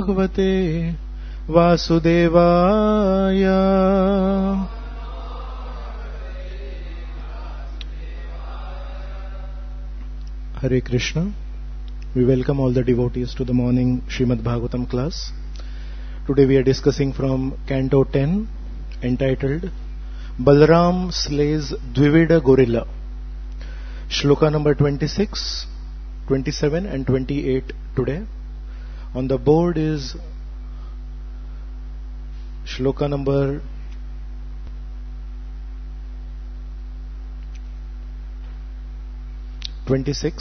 भगवते वासुदेवाय. Hare Krishna. We welcome all the devotees to the morning Srimad Bhagavatam class. Today we are discussing from Canto 10 entitled Balaram Slays Dvivida Gorilla. Shloka number 26, 27 and 28 today. On the board is Shloka number 26.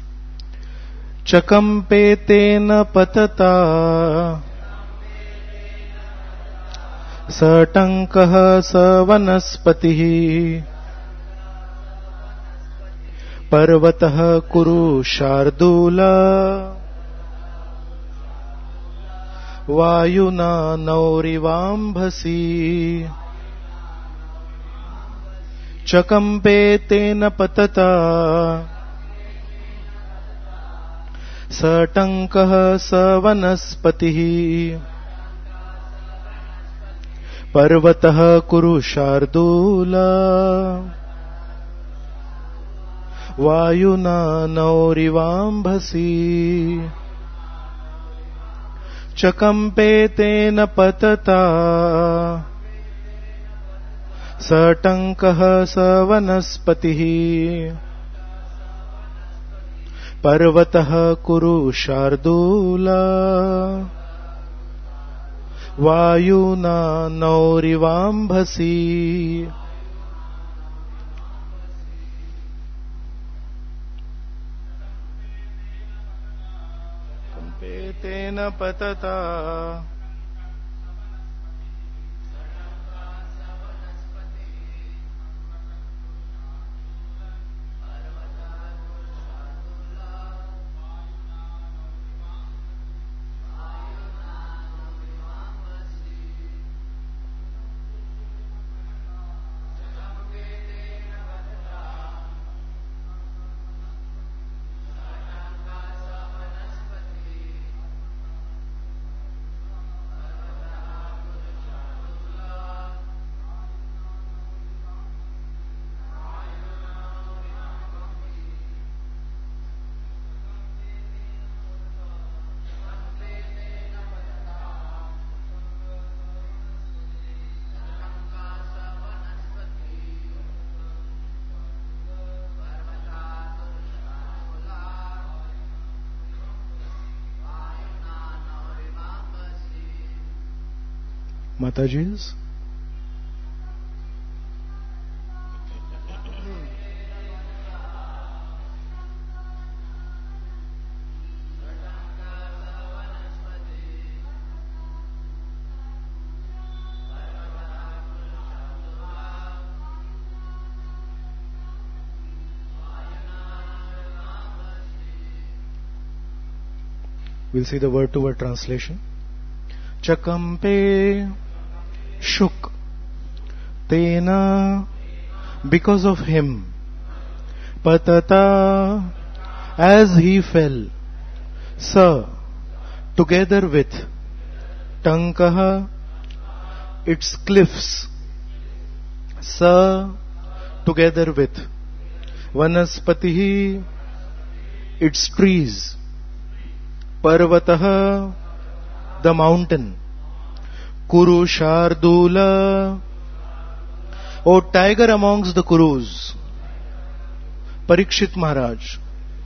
Chakampetena patata Satankah savanaspatihi Parvatah kuru shardula Vayuna naurivambhasi. Chakampetena patata Satankah savanaspatihi Parvatah kuru shardula Vayuna naurivambhasi. Chakampetena patata Satankah savanaspatihi Parvatah kuru shardula Vayuna naurivambhasi. Kampetena patata Mataji's. We'll see the word-to-word translation. Chakampe shook, Tena because of him, Patata as he fell, Sa together with, Tankaha its cliffs, Sa together with, Vanaspatihi its trees, Parvataha the mountain, Kuru Shardula, O tiger amongst the Kurus, Parikshit Maharaj,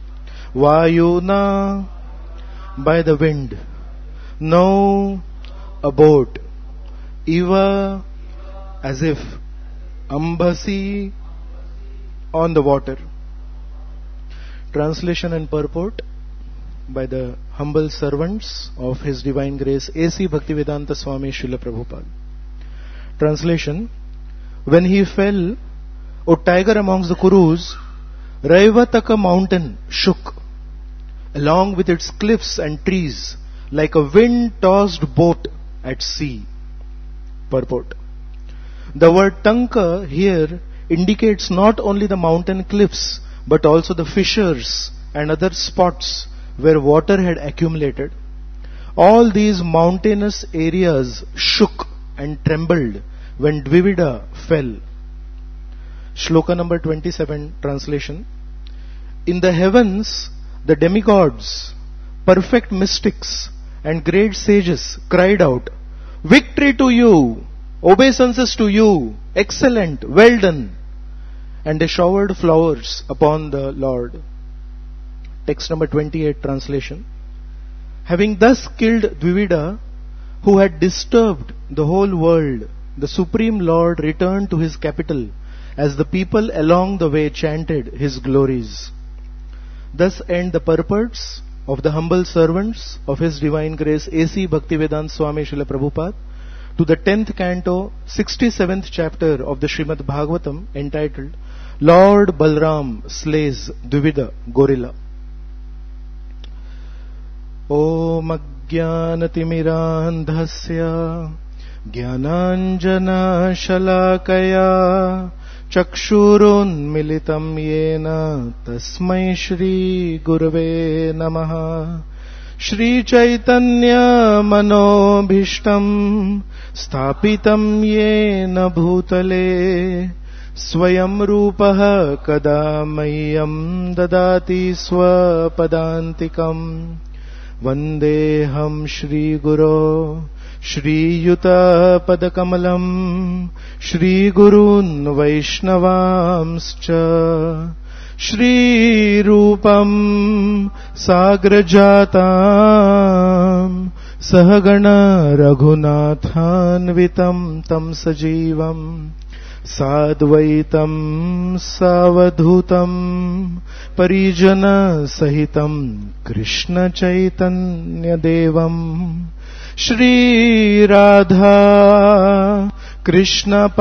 Vayuna by the wind, No a boat, Iva as if, Ambasi on the water. Translation and purport by the humble servants of His Divine Grace A.C. Bhaktivedanta Swami Srila Prabhupada. Translation: When he fell, O tiger amongst the Kurus, Raivataka mountain shook, along with its cliffs and trees, like a wind-tossed boat at sea. Purport: The word Tanka here indicates not only the mountain cliffs, but also the fissures and other spots where water had accumulated. All these mountainous areas shook and trembled when Dvivida fell. Shloka number 27, translation. In the heavens, the demigods, perfect mystics, and great sages cried out, "Victory to you! Obeisances to you! Excellent! Well done!" And they showered flowers upon the Lord. Text number 28, translation. Having thus killed Dvivida, who had disturbed the whole world, the Supreme Lord returned to his capital as the people along the way chanted his glories. Thus end the purports of the humble servants of His Divine Grace A.C. Bhaktivedanta Swami Srila Prabhupada to the 10th canto, 67th chapter of the Srimad Bhagavatam, entitled Lord Balram Slays Dvivida Gorilla. Om Ajnanatimirandhasya Jnananjana Shalakaya Chakshurunmilitam Yena Tasmai Shri Gurave Namaha. Shri Chaitanya Manobhishtam Sthapitam Yena Bhutale Swayam Rupaha Kada Mayyam Dadati Swapadantikam. Vandeham Shri Guru Shri Yuta Padakamalam Shri Gurun Vaishnavamscha Shri Rupam Sagrajatam Sahagana Raghunathanvitam Tam Sajivam Sadvaitam Savadhutam Parijana Sahitam Krishna Chaitanya Devam Shri Radha Krishna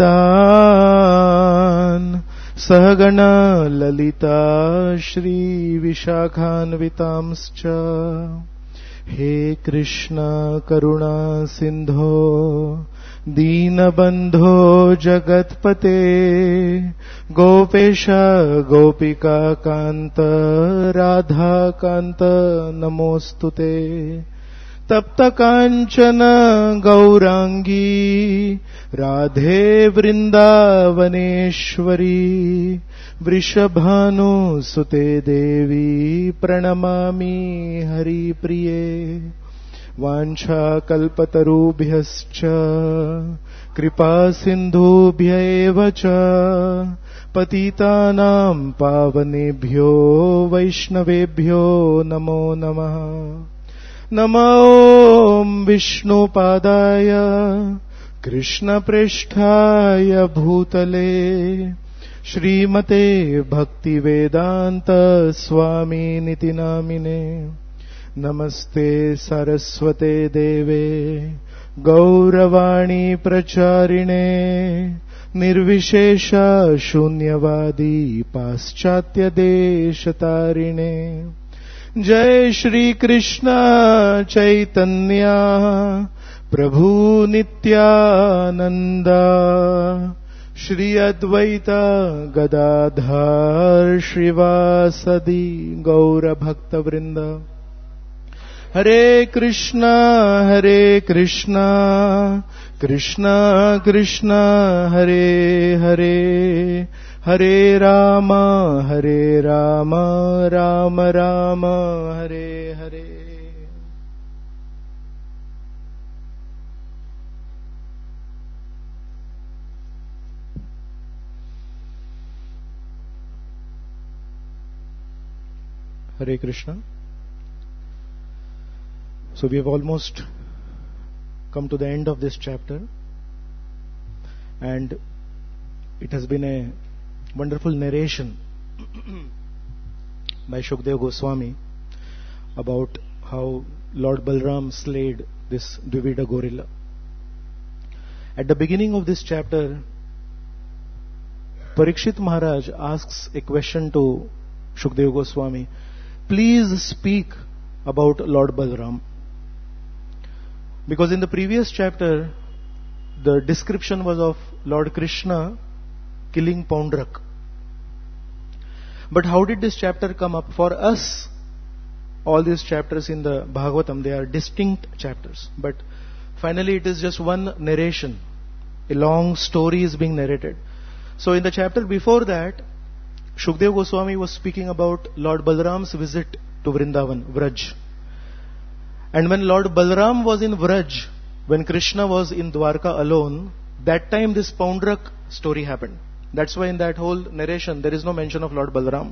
Padan Sahagana Lalita Shri Vishakhanvitamscha. He Krishna Karuna Sindho Deenabandho Jagatpate Gopesha Gopika Kanta Radha Kanta Namostute Tapta Kanchana Gaurangi Radhe Vrindavaneshwari Vrishabhanu Sute Devi Pranamami Hari Priye Vancha Kalpatarubhyascha Kripa Sindhubhya evacha Patitanam Pavanebhyo Vaishnavebhyo Namo Namaha. Namo Vishnu Padaya Krishna Prishthaya Bhutale Shrimate Bhakti Vedanta Swami Niti Namine. Namaste Saraswate Deve Gauravani Pracharine Nirvishesha Shunyavadi Paschatya Deshatarine. Jai Shri Krishna Chaitanya Prabhu Nityananda Shri Advaita Gadadhar Shrivasadi Gaura Bhakta Vrinda. Hare Krishna Krishna Krishna Hare Hare Hare Rama Rama Rama Hare Hare. Hare Krishna. So we have almost come to the end of this chapter, and it has been a wonderful narration by Shukdev Goswami about how Lord Balram slayed this Dvivida gorilla. At the beginning of this chapter, Parikshit Maharaj asks a question to Shukdev Goswami. Please speak about Lord Balram. Because in the previous chapter, the description was of Lord Krishna killing Poundrak. But how did this chapter come up? For us, all these chapters in the Bhagavatam, they are distinct chapters. But finally it is just one narration. A long story is being narrated. So in the chapter before that, Shukdev Goswami was speaking about Lord Balaram's visit to Vrindavan, Vraj. And when Lord Balaram was in Vraj, when Krishna was in Dwarka alone, that time this Poundrak story happened. That's why in that whole narration there is no mention of Lord Balaram.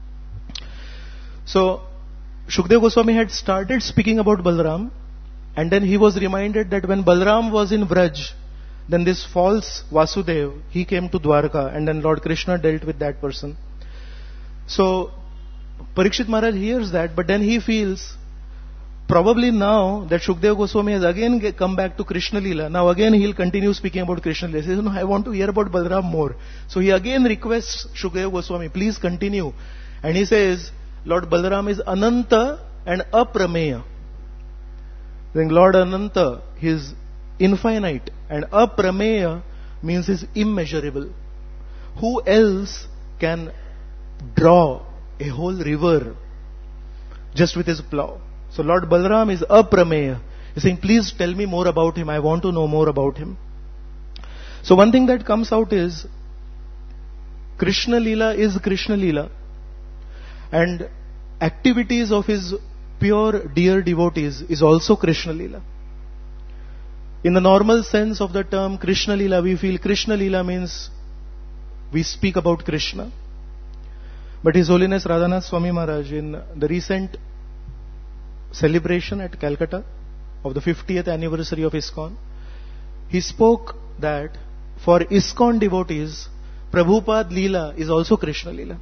So Shukdev Goswami had started speaking about Balaram, and then he was reminded that when Balaram was in Vraj, then this false Vasudev, he came to Dwarka, and then Lord Krishna dealt with that person. So Parikshit Maharaj hears that, but then he feels, probably now that Shukdev Goswami has again come back to Krishna Leela, now again he'll continue speaking about Krishna Leela. He says, no, I want to hear about Balaram more. So he again requests Shukdev Goswami, please continue. And he says, Lord Balaram is Ananta and Aprameya. Then Lord Ananta, he is infinite, and Aprameya means he is immeasurable. Who else can draw a whole river just with his plow? So Lord Balaram is Aprameya. He's saying, please tell me more about him. I want to know more about him. So one thing that comes out is, Krishna Leela is Krishna Leela. And activities of his pure dear devotees is also Krishna Leela. In the normal sense of the term Krishna Leela, we feel Krishna Leela means we speak about Krishna. But His Holiness Radhanath Swami Maharaj, in the recent celebration at Calcutta of the 50th anniversary of ISKCON, he spoke that for ISKCON devotees, Prabhupada Leela is also Krishna Leela.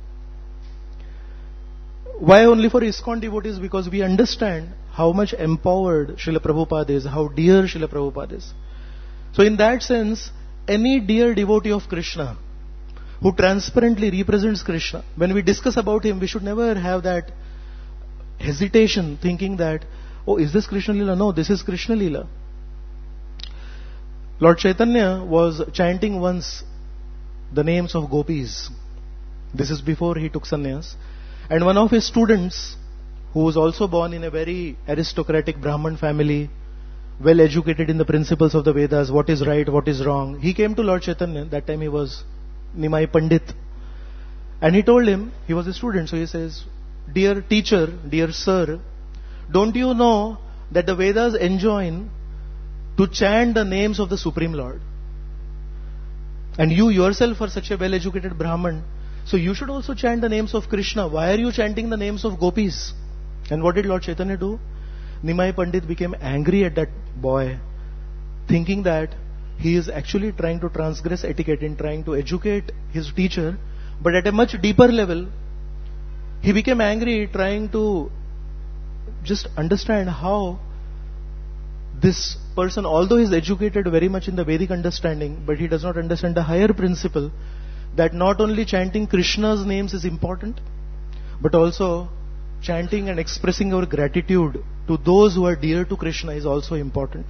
Why only for ISKCON devotees? Because we understand how much empowered Srila Prabhupada is, how dear Srila Prabhupada is. So in that sense, any dear devotee of Krishna who transparently represents Krishna, when we discuss about him, we should never have that hesitation thinking that, oh, is this Krishna Leela? No, this is Krishna Leela. Lord Chaitanya was chanting once the names of gopis. This is before he took sannyas. And one of his students, who was also born in a very aristocratic Brahman family, well educated in the principles of the Vedas, what is right, what is wrong, he came to Lord Chaitanya. That time he was Nimai Pandit. And he told him, he was a student, so he says, dear teacher, dear sir, don't you know that the Vedas enjoin to chant the names of the Supreme Lord? And you yourself are such a well-educated Brahman, so you should also chant the names of Krishna. Why are you chanting the names of gopis? And what did Lord Chaitanya do? Nimai Pandit became angry at that boy, thinking that he is actually trying to transgress etiquette in trying to educate his teacher, but at a much deeper level. He became angry trying to just understand how this person, although he is educated very much in the Vedic understanding, but he does not understand the higher principle that not only chanting Krishna's names is important, but also chanting and expressing our gratitude to those who are dear to Krishna is also important.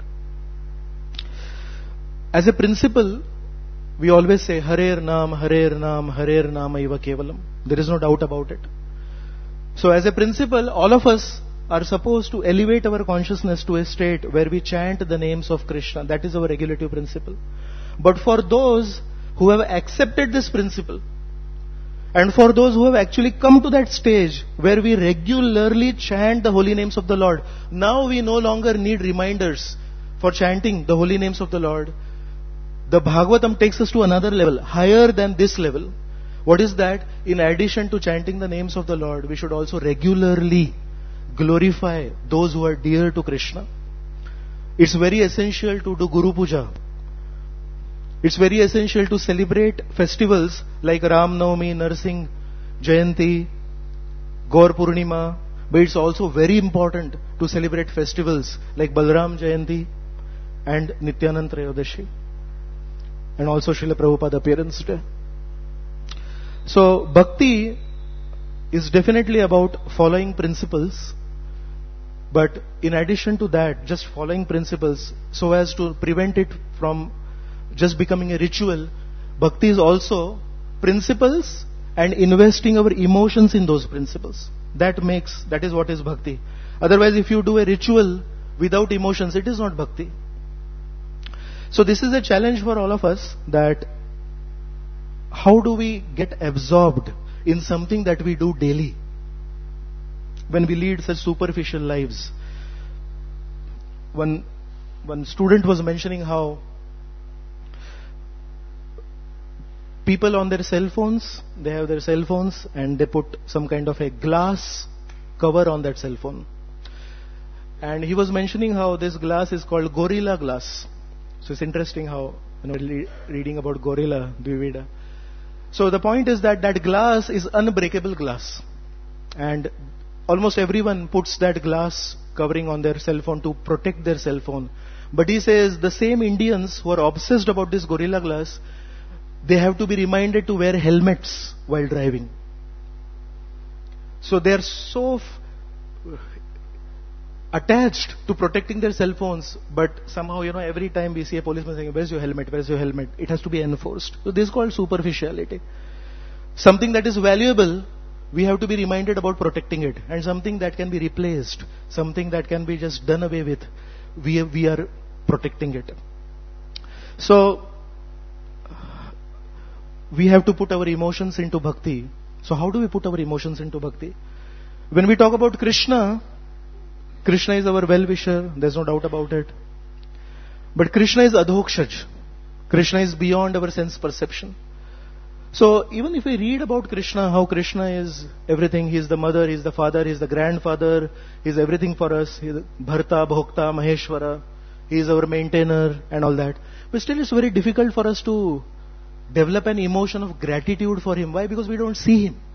As a principle, we always say Harer Naam, Harer Naam, Harer Naam Eva Kevalam. There is no doubt about it. So as a principle, all of us are supposed to elevate our consciousness to a state where we chant the names of Krishna. That is our regulative principle. But for those who have accepted this principle, and for those who have actually come to that stage where we regularly chant the holy names of the Lord, now we no longer need reminders for chanting the holy names of the Lord. The Bhagavatam takes us to another level, higher than this level. What is that? In addition to chanting the names of the Lord, we should also regularly glorify those who are dear to Krishna. It's very essential to do Guru Puja. It's very essential to celebrate festivals like Ram Navami, Narsingh Jayanti, Gaur Purnima. But it's also very important to celebrate festivals like Balaram Jayanti and Nityanand Trayodashi, and also Srila Prabhupada Appearance Day. So Bhakti is definitely about following principles, but in addition to that, just following principles so as to prevent it from just becoming a ritual, Bhakti is also principles and investing our emotions in those principles. That is what is bhakti. Otherwise, if you do a ritual without emotions, it is not bhakti. So this is a challenge for all of us, that how do we get absorbed in something that we do daily when we lead such superficial lives. One student was mentioning how people on their cell phones, they have their cell phones and they put some kind of a glass cover on that cell phone. And he was mentioning how this glass is called Gorilla Glass. So it's interesting how, reading about Gorilla, Dvivida. So the point is that that glass is unbreakable glass. And almost everyone puts that glass covering on their cell phone to protect their cell phone. But he says the same Indians who are obsessed about this Gorilla Glass, they have to be reminded to wear helmets while driving. So they are so attached to protecting their cell phones, but somehow, every time we see a policeman saying, "Where's your helmet? Where's your helmet?" It has to be enforced. So this is called superficiality. Something that is valuable, we have to be reminded about protecting it. And something that can be replaced, something that can be just done away with, we are protecting it. So we have to put our emotions into bhakti. So how do we put our emotions into bhakti? When we talk about Krishna, Krishna is our well-wisher, there's no doubt about it. But Krishna is adhokshaj. Krishna is beyond our sense perception. So even if we read about Krishna, how Krishna is everything, he is the mother, he is the father, he is the grandfather, he is everything for us, he is Bharta, Bhokta, Maheshwara, he is our maintainer and all that. But still it's very difficult for us to develop an emotion of gratitude for him. Why? Because we don't see him.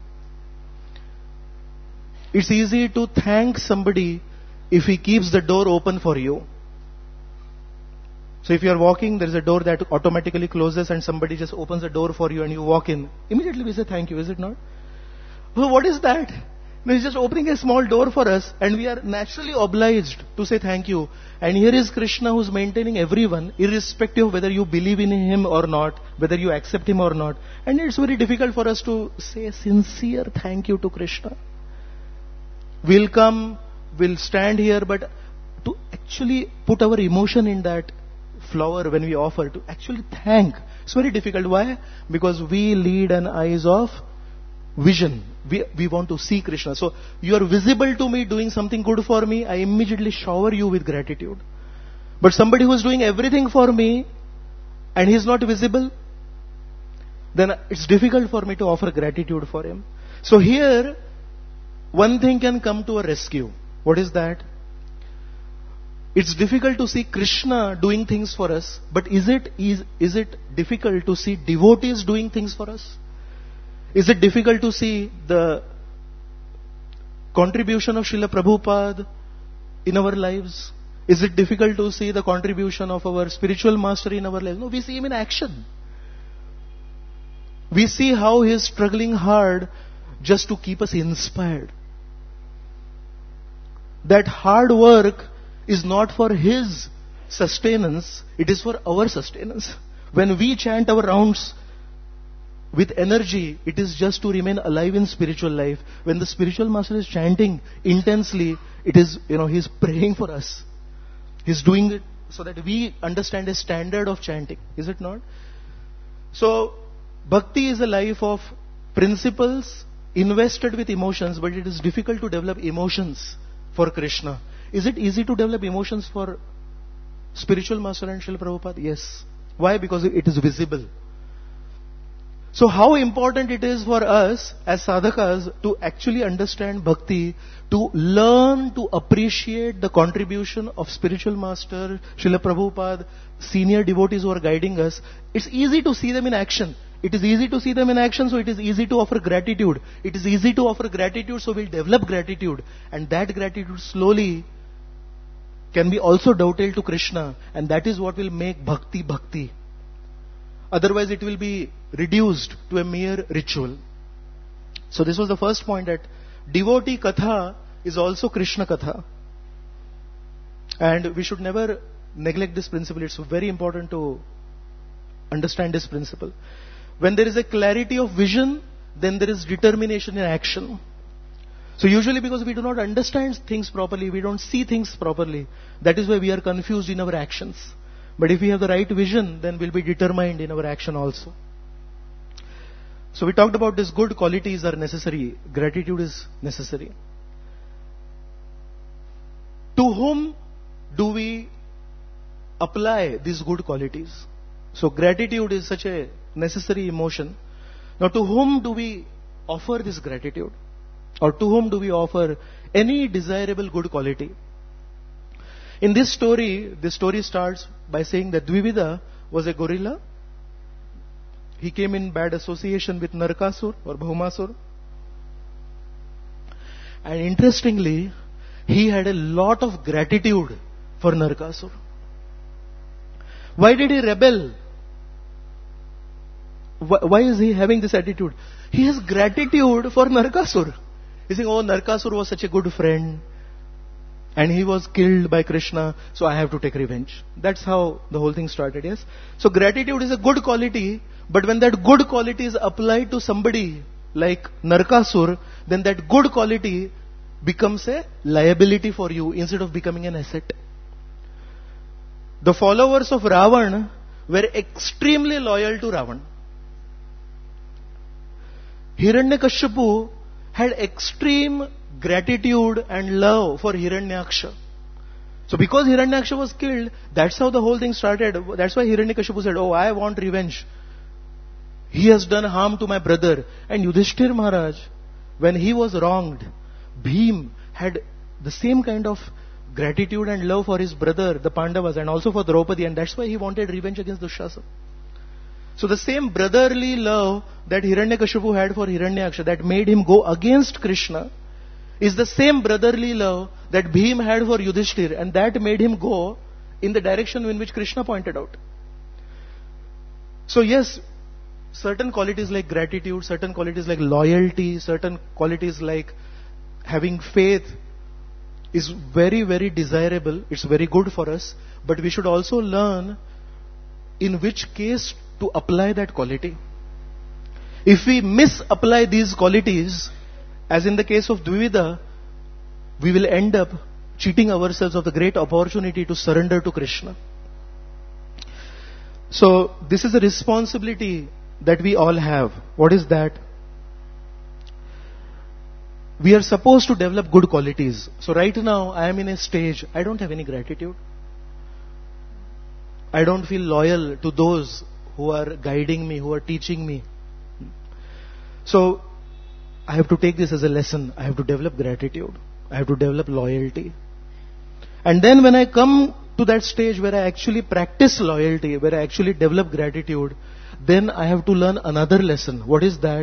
It's easy to thank somebody if he keeps the door open for you. So if you are walking, there is a door that automatically closes and somebody just opens the door for you and you walk in. Immediately we say thank you, is it not? So what is that? He's just opening a small door for us and we are naturally obliged to say thank you. And here is Krishna who's maintaining everyone, irrespective of whether you believe in him or not, whether you accept him or not. And it's very difficult for us to say a sincere thank you to Krishna. We'll come, we'll stand here, but to actually put our emotion in that flower when we offer, to actually thank, it's very difficult. Why? Because we lead an eyes of vision. We want to see Krishna. So you are visible to me doing something good for me, I immediately shower you with gratitude. But somebody who is doing everything for me and he is not visible, then it's difficult for me to offer gratitude for him. So here, one thing can come to a rescue. What is that? It's difficult to see Krishna doing things for us, but is it difficult to see devotees doing things for us? Is it difficult to see the contribution of Srila Prabhupada in our lives? Is it difficult to see the contribution of our spiritual master in our lives? No, we see him in action. We see how he is struggling hard just to keep us inspired. That hard work is not for his sustenance, it is for our sustenance. When we chant our rounds with energy, it is just to remain alive in spiritual life. When the spiritual master is chanting intensely, it is, he's praying for us. He's doing it so that we understand a standard of chanting. Is it not? So, bhakti is a life of principles invested with emotions, but it is difficult to develop emotions for Krishna. Is it easy to develop emotions for spiritual master and Srila Prabhupada? Yes. Why? Because it is visible. So how important it is for us as sadhakas to actually understand bhakti, to learn to appreciate the contribution of spiritual master, Srila Prabhupada, senior devotees who are guiding us. It's easy to see them in action. It is easy to see them in action, so it is easy to offer gratitude. It is easy to offer gratitude, so we'll develop gratitude. And that gratitude slowly can be also dovetailed to Krishna. And that is what will make bhakti bhakti. Otherwise it will be reduced to a mere ritual. So this was the first point, that devotee katha is also Krishna katha. And we should never neglect this principle. It's very important to understand this principle. When there is a clarity of vision, then there is determination in action. So usually because we do not understand things properly, we don't see things properly, that is why we are confused in our actions. But if we have the right vision, then we'll be determined in our action also. So we talked about this: good qualities are necessary, gratitude is necessary. To whom do we apply these good qualities? So gratitude is such a necessary emotion. Now to whom do we offer this gratitude? Or to whom do we offer any desirable good quality? In this story starts by saying that Dvivida was a gorilla. He came in bad association with Narakasur or Bhaumasur. And interestingly, he had a lot of gratitude for Narakasur. Why did he rebel? Why is he having this attitude? He has gratitude for Narakasur. He's saying, oh, Narakasur was such a good friend and he was killed by Krishna, so I have to take revenge. That's how the whole thing started, yes? So gratitude is a good quality, but when that good quality is applied to somebody like Narakasur, then that good quality becomes a liability for you instead of becoming an asset. The followers of Ravan were extremely loyal to Ravan. Hiranyakashipu had extreme gratitude and love for Hiranyaksha. So because Hiranyaksha was killed, that's how the whole thing started. That's why Hiranyakashipu said, oh, I want revenge. He has done harm to my brother. And Yudhishthir Maharaj, when he was wronged, Bhim had the same kind of gratitude and love for his brother, the Pandavas, and also for Draupadi, and that's why he wanted revenge against Dushasana. So the same brotherly love that Hiranyakashipu had for Hiranyaksha, that made him go against Krishna, is the same brotherly love that Bhim had for Yudhishthir, and that made him go in the direction in which Krishna pointed out. So yes, certain qualities like gratitude, certain qualities like loyalty, certain qualities like having faith is very, very desirable. It's very good for us. But we should also learn in which case to apply that quality. If we misapply these qualities, as in the case of Dvivida, we will end up cheating ourselves of the great opportunity to surrender to Krishna. So this is a responsibility that we all have. What is that? We are supposed to develop good qualities. So right now I am in a stage, I don't have any gratitude. I don't feel loyal to those who are guiding me, who are teaching me. So I have to take this as a lesson. I have to develop gratitude. I have to develop loyalty. And then when I come to that stage where I actually practice loyalty, where I actually develop gratitude, then I have to learn another lesson. What is that?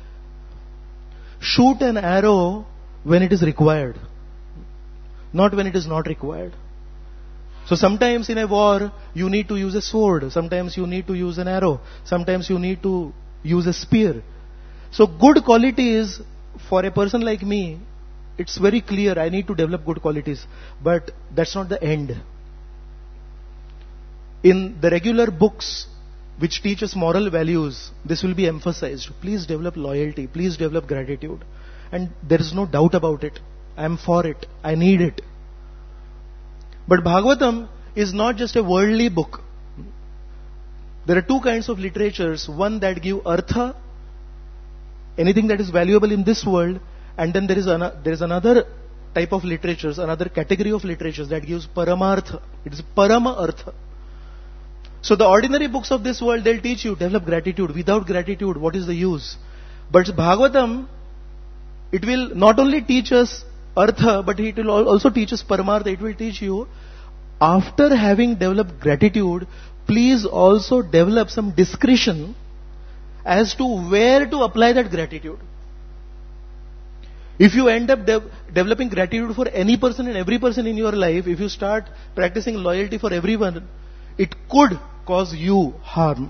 Shoot an arrow when it is required, not when it is not required. So sometimes in a war, you need to use a sword. Sometimes you need to use an arrow. Sometimes you need to use a spear. So good qualities for a person like me, it's very clear I need to develop good qualities. But that's not the end. In the regular books which teach us moral values, this will be emphasized. Please develop loyalty. Please develop gratitude. And there is no doubt about it. I am for it. I need it. But Bhagavatam is not just a worldly book. There are two kinds of literatures. One that give artha, anything that is valuable in this world, and then there is another type of literatures, another category of literatures that gives paramartha. It is parama artha. So the ordinary books of this world, they'll teach you, develop gratitude. Without gratitude, what is the use? But Bhagavatam, it will not only teach us artha, but it will also teach us paramartha. It will teach you, after having developed gratitude, please also develop some discretion as to where to apply that gratitude. If you end up developing gratitude for any person and every person in your life, if you start practicing loyalty for everyone, it could cause you harm.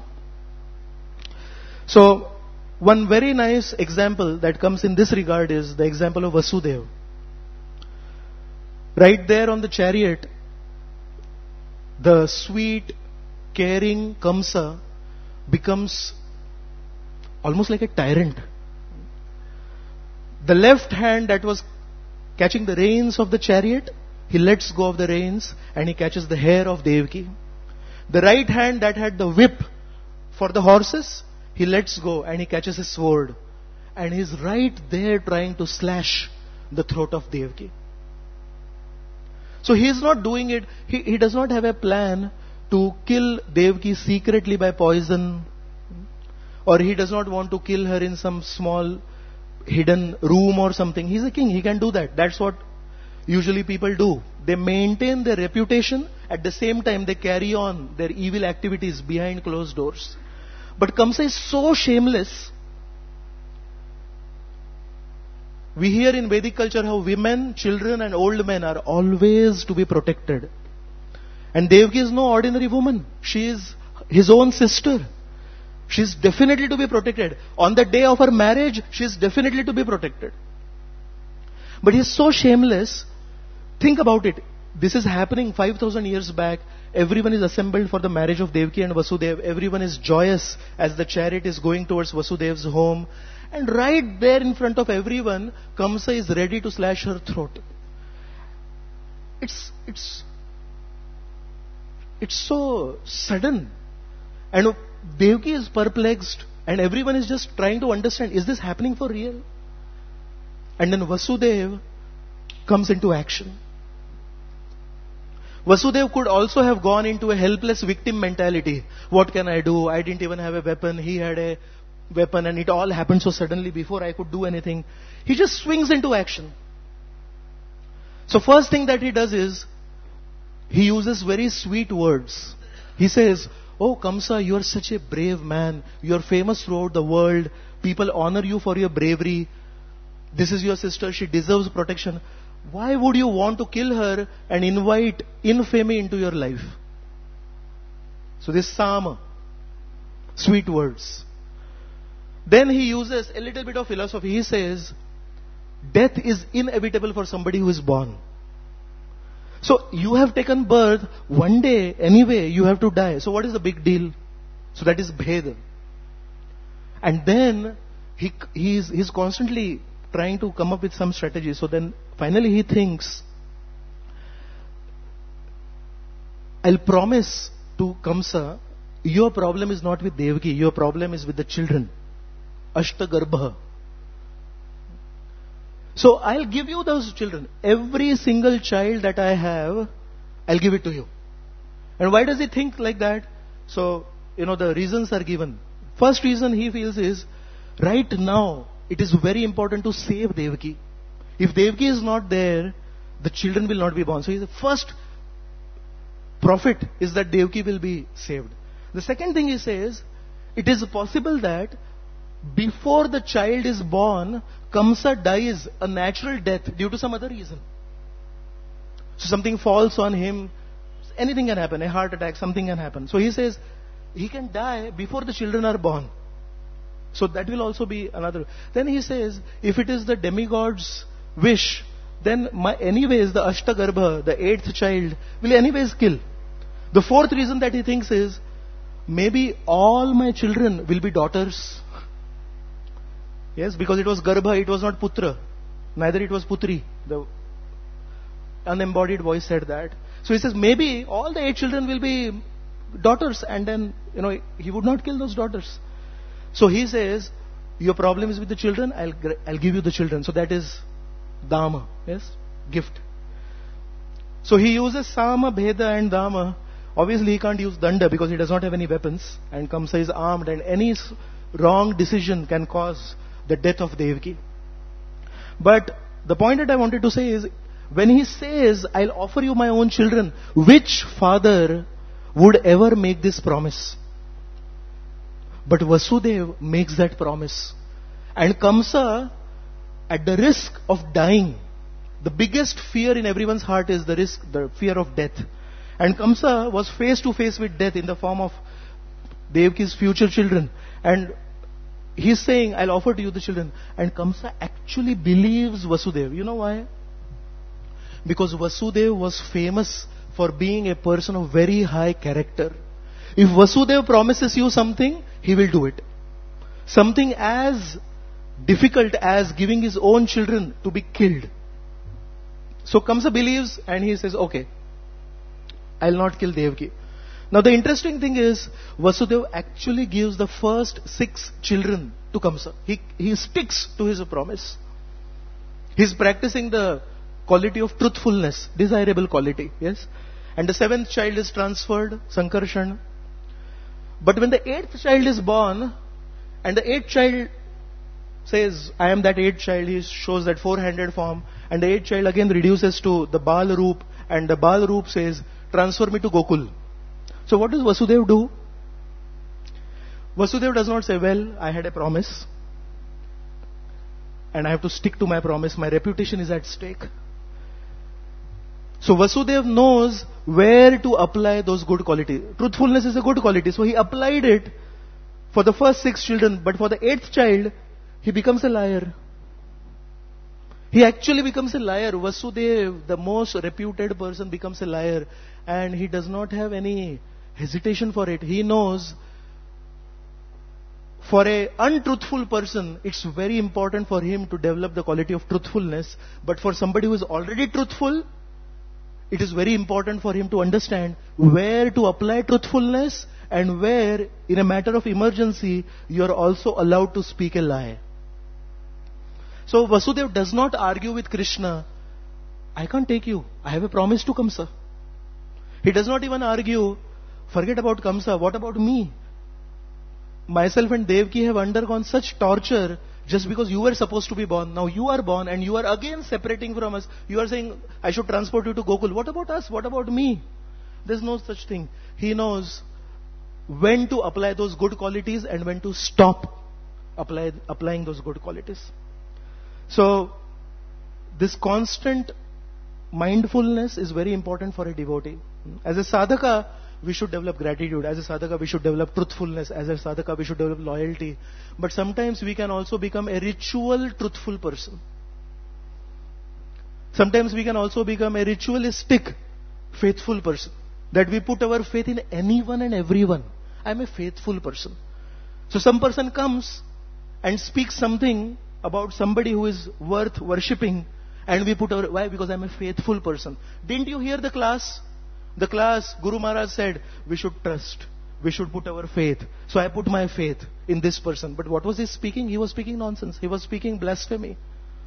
So, one very nice example that comes in this regard is the example of Vasudeva. Right there on the chariot, the sweet, caring Kamsa becomes almost like a tyrant. The left hand that was catching the reins of the chariot, he lets go of the reins and he catches the hair of Devaki. The right hand that had the whip for the horses, he lets go and he catches his sword. And he's right there trying to slash the throat of Devaki. So he is not doing it, he does not have a plan to kill Devaki secretly by poison, or he does not want to kill her in some small hidden room or something. He's a king, he can do that. That's what usually people do. They maintain their reputation, at the same time they carry on their evil activities behind closed doors. But Kamsa is so shameless. We hear in Vedic culture how women, children and old men are always to be protected. And Devaki is no ordinary woman. She is his own sister. She is definitely to be protected. On the day of her marriage, she is definitely to be protected. But he is so shameless. Think about it. This is happening 5,000 years back. Everyone is assembled for the marriage of Devaki and Vasudeva. Everyone is joyous as the chariot is going towards Vasudeva's home. And right there in front of everyone, Kamsa is ready to slash her throat. It's so sudden. And Devaki is perplexed and everyone is just trying to understand, is this happening for real? And then Vasudeva comes into action. Vasudeva could also have gone into a helpless victim mentality. What can I do? I didn't even have a weapon. He had a weapon and it all happened so suddenly before I could do anything. He just swings into action. So first thing that he does is, he uses very sweet words. He says, "Oh Kamsa, you are such a brave man. You are famous throughout the world. People honor you for your bravery. This is your sister. She deserves protection. Why would you want to kill her and invite infamy into your life?" So this Sama, sweet words. Then he uses a little bit of philosophy. He says, death is inevitable for somebody who is born. So you have taken birth, one day, anyway, you have to die. So what is the big deal? So that is Bheda. And then he's constantly trying to come up with some strategy. So then finally he thinks, I'll promise to Kamsa, your problem is not with Devaki, your problem is with the children. Ashtagarbha. So I'll give you those children. Every single child that I have, I'll give it to you. And why does he think like that? So, the reasons are given. First reason he feels is, right now, it is very important to save Devaki. If Devaki is not there, the children will not be born. So the first profit is that Devaki will be saved. The second thing he says, it is possible that before the child is born, Kamsa dies a natural death due to some other reason. So something falls on him, anything can happen, a heart attack, something can happen. So he says, he can die before the children are born. So that will also be another. Then he says, if it is the demigod's wish, then anyways the Ashtagarbha, the 8th child, will anyways kill. The fourth reason that he thinks is, maybe all my children will be daughters. Yes, because it was Garbha, it was not Putra. Neither it was Putri. The unembodied voice said that. So he says, maybe all the 8 children will be daughters, and then, he would not kill those daughters. So he says, your problem is with the children, I'll give you the children. So that is Dama, yes, gift. So he uses Sama, Bheda and Dama. Obviously he can't use Danda because he does not have any weapons, and Kamsa is armed, and any wrong decision can cause the death of Devaki. But the point that I wanted to say is, when he says, I'll offer you my own children, which father would ever make this promise? But Vasudeva makes that promise. And Kamsa, at the risk of dying, the biggest fear in everyone's heart is the fear of death. And Kamsa was face to face with death in the form of Devaki's future children. And he's saying, I'll offer to you the children. And Kamsa actually believes Vasudeva. You know why? Because Vasudeva was famous for being a person of very high character. If Vasudeva promises you something, he will do it. Something as difficult as giving his own children to be killed. So Kamsa believes and he says, okay, I'll not kill Devaki. Now the interesting thing is, Vasudeva actually gives the first 6 children to Kamsa. He sticks to his promise. He's practicing the quality of truthfulness, desirable quality, yes. And the 7th child is transferred, Sankarshan. But when the 8th child is born, and the 8th child says, I am that 8th child, he shows that 4-handed form, and the 8th child again reduces to the Bal Roop, and the Bal Roop says, transfer me to Gokul. So what does Vasudeva do? Vasudeva does not say, well, I had a promise, and I have to stick to my promise, my reputation is at stake. So Vasudeva knows where to apply those good qualities. Truthfulness is a good quality, so he applied it for the first 6 children, but for the 8th child, he becomes a liar. He actually becomes a liar. Vasudeva, the most reputed person, becomes a liar, and he does not have any hesitation for it. He knows for an untruthful person, it's very important for him to develop the quality of truthfulness, but for somebody who is already truthful, it is very important for him to understand where to apply truthfulness and where, in a matter of emergency, you are also allowed to speak a lie. So Vasudeva does not argue with Krishna, I can't take you, I have a promise to Kamsa. He does not even argue, forget about Kamsa, what about me? Myself and Devaki have undergone such torture just because you were supposed to be born. Now you are born and you are again separating from us. You are saying, I should transport you to Gokul. What about us? What about me? There's no such thing. He knows when to apply those good qualities and when to stop applying those good qualities. So, this constant mindfulness is very important for a devotee. As a sadhaka, we should develop gratitude. As a sadhaka, we should develop truthfulness. As a sadhaka, we should develop loyalty. But sometimes we can also become a ritual truthful person. Sometimes we can also become a ritualistic faithful person. That we put our faith in anyone and everyone. I am a faithful person. So some person comes and speaks something about somebody who is worth worshipping, and we put our, why? Because I am a faithful person. Didn't you hear the class? The class, Guru Maharaj said, we should trust, we should put our faith. So I put my faith in this person. But what was he speaking? He was speaking nonsense. He was speaking blasphemy.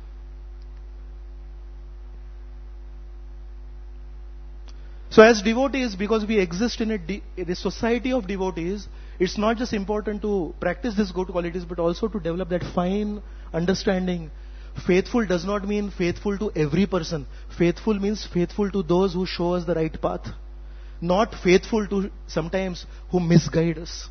So as devotees, because we exist in a society of devotees, it's not just important to practice these good qualities, but also to develop that fine understanding. Faithful does not mean faithful to every person. Faithful means faithful to those who show us the right path. Not faithful to sometimes who misguide us.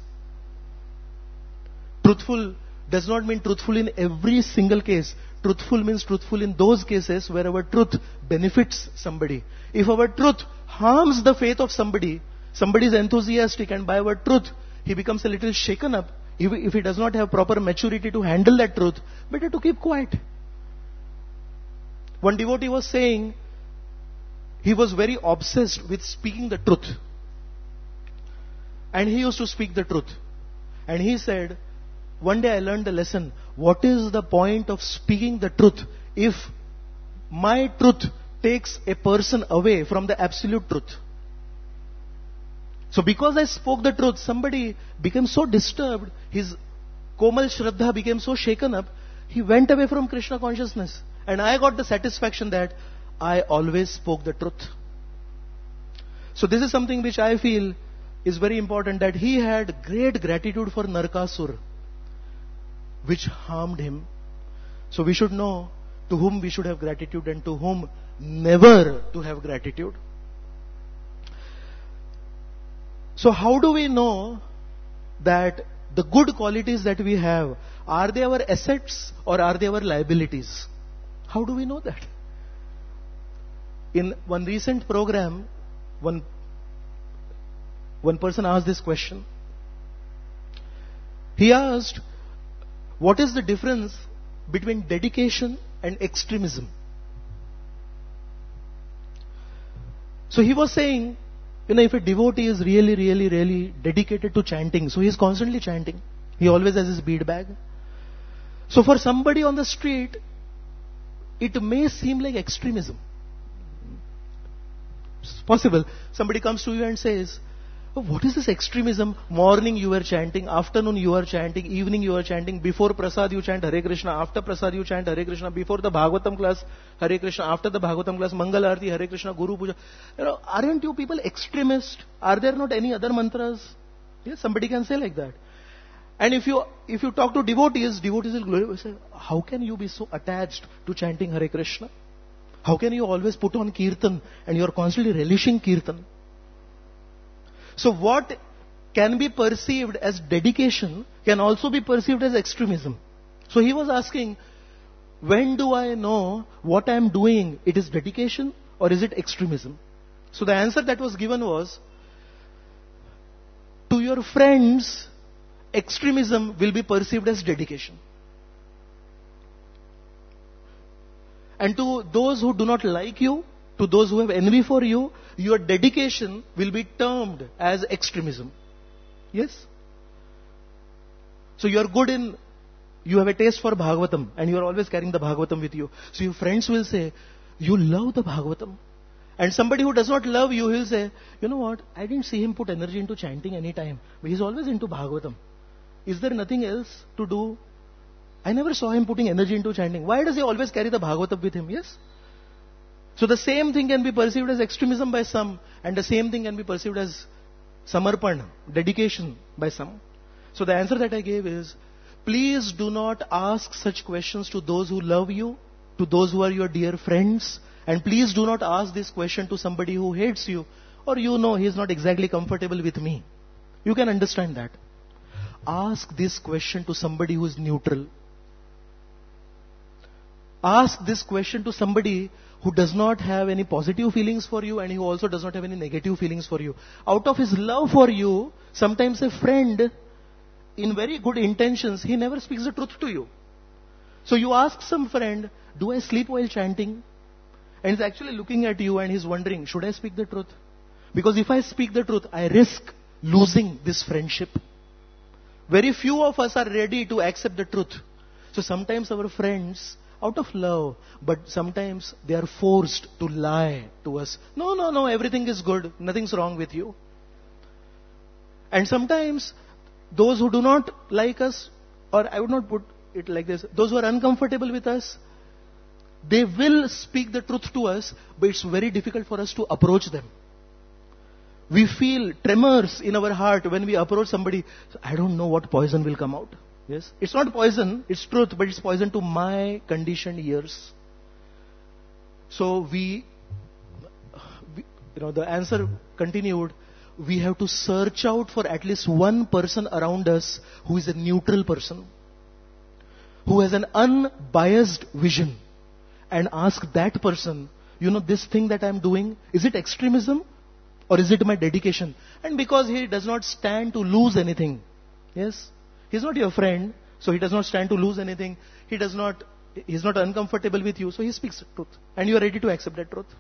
Truthful does not mean truthful in every single case. Truthful means truthful in those cases where our truth benefits somebody. If our truth harms the faith of somebody, somebody is enthusiastic and by our truth he becomes a little shaken up. If he does not have proper maturity to handle that truth, better to keep quiet. One devotee was saying, he was very obsessed with speaking the truth. And he used to speak the truth. And he said, one day I learned the lesson, what is the point of speaking the truth if my truth takes a person away from the absolute truth? So because I spoke the truth, somebody became so disturbed, his Komal Shraddha became so shaken up, he went away from Krishna consciousness. And I got the satisfaction that I always spoke the truth. So this is something which I feel is very important, that he had great gratitude for Narkasur, which harmed him. So we should know to whom we should have gratitude and to whom never to have gratitude. So how do we know that the good qualities that we have, are they our assets or are they our liabilities? How do we know that? In one recent program, one person asked this question. He asked, what is the difference between dedication and extremism? So he was saying, if a devotee is really dedicated to chanting, so he is constantly chanting. He always has his bead bag. So for somebody on the street, it may seem like extremism. It's possible. Somebody comes to you and says, "Oh, what is this extremism? Morning you are chanting, afternoon you are chanting, evening you are chanting, before Prasad you chant Hare Krishna, after Prasad you chant Hare Krishna, before the Bhagavatam class Hare Krishna, after the Bhagavatam class Mangal Arati Hare Krishna, Guru Puja." Aren't you people extremist? Are there not any other mantras? Yes, somebody can say like that. And if you talk to devotees will say, "How can you be so attached to chanting Hare Krishna? How can you always put on Kirtan and you are constantly relishing Kirtan?" So what can be perceived as dedication can also be perceived as extremism. So he was asking, when do I know what I am doing? It is dedication or is it extremism? So the answer that was given was, to your friends, extremism will be perceived as dedication. And to those who do not like you, to those who have envy for you, your dedication will be termed as extremism. Yes? So you are good in, you have a taste for Bhagavatam and you are always carrying the Bhagavatam with you. So your friends will say, "You love the Bhagavatam." And somebody who does not love you, he'll say, "You know what, I didn't see him put energy into chanting any time. But he's always into Bhagavatam. Is there nothing else to do? I never saw him putting energy into chanting. Why does he always carry the Bhagavatam with him?" Yes? So the same thing can be perceived as extremism by some, and the same thing can be perceived as samarpan, dedication by some. So the answer that I gave is, please do not ask such questions to those who love you, to those who are your dear friends, and please do not ask this question to somebody who hates you, or he is not exactly comfortable with me. You can understand that. Ask this question to somebody who is neutral. Ask this question to somebody who does not have any positive feelings for you and who also does not have any negative feelings for you. Out of his love for you, sometimes a friend, in very good intentions, he never speaks the truth to you. So you ask some friend, "Do I sleep while chanting?" And he's actually looking at you and he's wondering, "Should I speak the truth? Because if I speak the truth, I risk losing this friendship." Very few of us are ready to accept the truth. So sometimes our friends, out of love, but sometimes they are forced to lie to us. No, everything is good. Nothing's wrong with you. And sometimes those who do not like us, or I would not put it like this, those who are uncomfortable with us, they will speak the truth to us, but it's very difficult for us to approach them. We feel tremors in our heart when we approach somebody. I don't know what poison will come out. Yes, it's not poison, it's truth, but it's poison to my conditioned ears. So the answer continued, we have to search out for at least one person around us who is a neutral person, who has an unbiased vision, and ask that person, this thing that I'm doing, is it extremism or is it my dedication? And because he does not stand to lose anything, yes, he's not your friend, so he does not stand to lose anything. He's not uncomfortable with you, so he speaks the truth. And you are ready to accept that truth.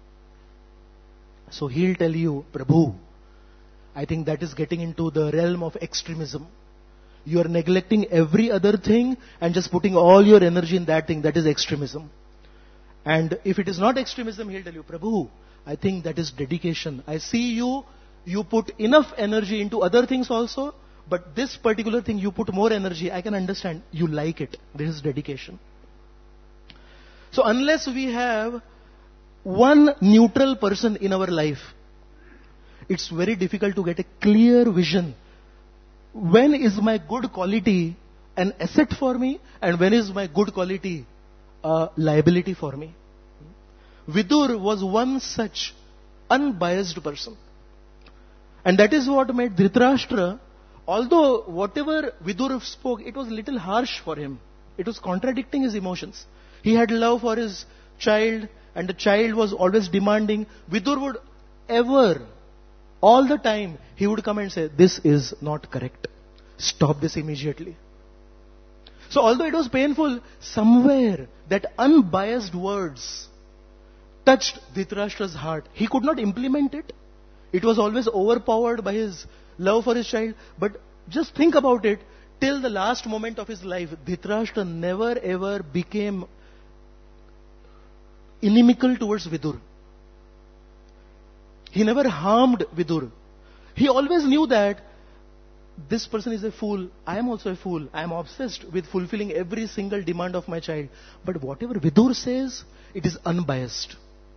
So he'll tell you, "Prabhu, I think that is getting into the realm of extremism. You are neglecting every other thing and just putting all your energy in that thing. That is extremism." And if it is not extremism, he'll tell you, "Prabhu, I think that is dedication. I see you put enough energy into other things also, but this particular thing you put more energy. I can understand. You like it. This is dedication." So unless we have one neutral person in our life, it's very difficult to get a clear vision. When is my good quality an asset for me, and when is my good quality a liability for me? Vidur was one such unbiased person. And that is what made Dhritarashtra, although whatever Vidur spoke, it was a little harsh for him. It was contradicting his emotions. He had love for his child, and the child was always demanding. Vidur would all the time, he would come and say, "This is not correct. Stop this immediately." So although it was painful, somewhere that unbiased words touched Dhritarashtra's heart. He could not implement it. It was always overpowered by his love for his child. But just think about it, till the last moment of his life, Dhritarashtra never ever became inimical towards Vidur. He never harmed Vidur. He always knew that this person is a fool. I am also a fool. I am obsessed with fulfilling every single demand of my child. But whatever Vidur says, it is unbiased.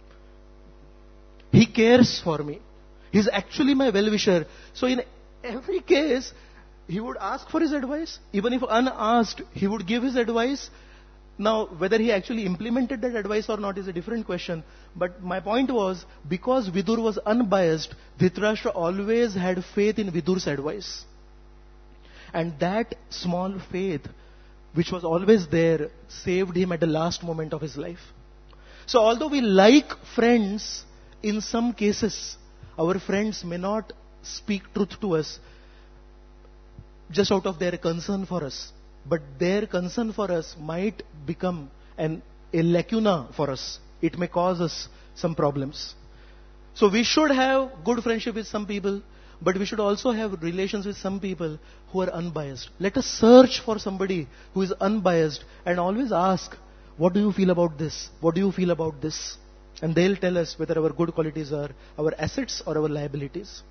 He cares for me. He is actually my well-wisher. So in every case, he would ask for his advice. Even if unasked, he would give his advice. Now, whether he actually implemented that advice or not is a different question. But my point was, because Vidur was unbiased, Dhritarashtra always had faith in Vidur's advice. And that small faith, which was always there, saved him at the last moment of his life. So although we like friends, in some cases, our friends may not speak truth to us just out of their concern for us. But their concern for us might become a lacuna for us. It may cause us some problems. So we should have good friendship with some people, but we should also have relations with some people who are unbiased. Let us search for somebody who is unbiased and always ask, what do you feel about this? What do you feel about this? And they'll tell us whether our good qualities are our assets or our liabilities.